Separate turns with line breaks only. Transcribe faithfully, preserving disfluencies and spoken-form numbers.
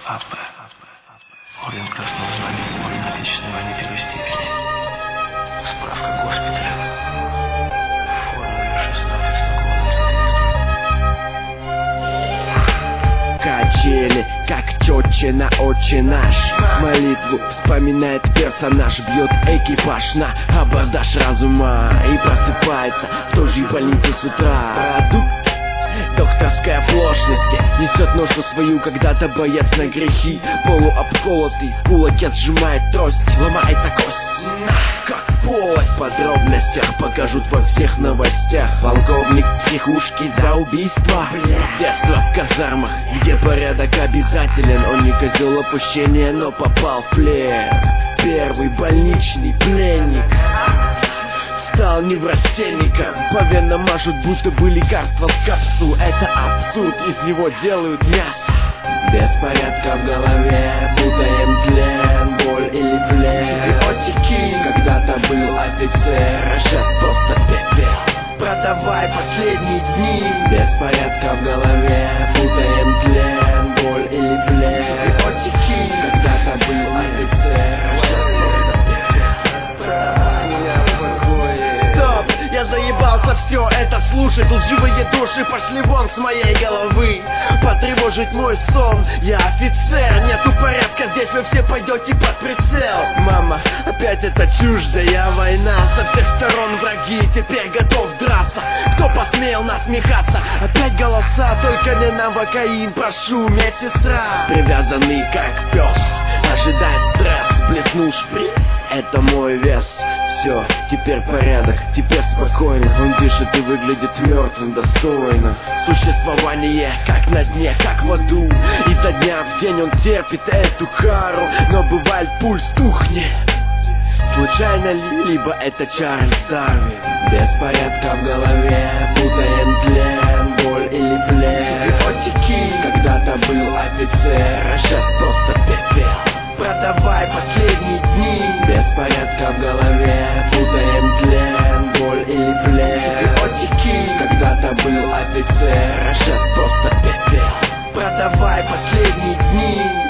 АП. Орден Красного Знамени, Орден Отечественной войны первой степени. Справка госпиталя. Формула шестнадцать с
Качели, как тетя на отче наш. Молитву вспоминает персонаж. Бьет экипаж на абордаж разума и просыпается в той же больнице с утра. Продукт докторской оплошности несет ношу свою когда-то боец на грехи. Полуобколотый в кулаке сжимает трость. Ломается кость, как полость. В подробностях покажут во всех новостях. Полковник психушки за убийство. С детства в казармах, где порядок обязателен. Он не козел опущения, но попал в плен. Первый больничный пленник стал неврастенником. По венам мажут, будто бы лекарства с капсул. Это абсурд, из него делают мясо. Беспорядка в голове, путаем тлен, боль или плен. Антибиотики, когда-то был офицер, а сейчас просто пепел. Продавай последние дни. Беспорядка в голове, путаем тлен, боль или плен. Антибиотики, когда-то был офицер, а сейчас просто пепел. Я заебался все это слушать. Лживые души пошли вон с моей головы. Потревожить мой сон. Я офицер, нету порядка. Здесь вы все пойдете под прицел. Мама, опять эта чуждая война. Со всех сторон враги, теперь готов драться. Кто посмел насмехаться? Опять голоса, только не на вокаин. Прошу, медсестра. Привязанный как пес, ожидает стресс. Блеснул шприц, это мой вес. Все, теперь порядок, теперь спокойно. Он дышит и выглядит мертвым достойно. Существование как на дне, как в аду. Изо дня в день он терпит эту кару. Но бывает пульс тухнет. Случайно ли, либо это Чарльз Дарвин? Беспорядка в голове, путаем тлен, боль или плен. Антибиотики, когда-то был офицер, а сейчас просто пепел. Продавай последние дни. Беспорядка в голове, путаем тлен, боль или плен. Антибиотики, когда-то был офицер, а сейчас просто пепел. Продавай последние дни.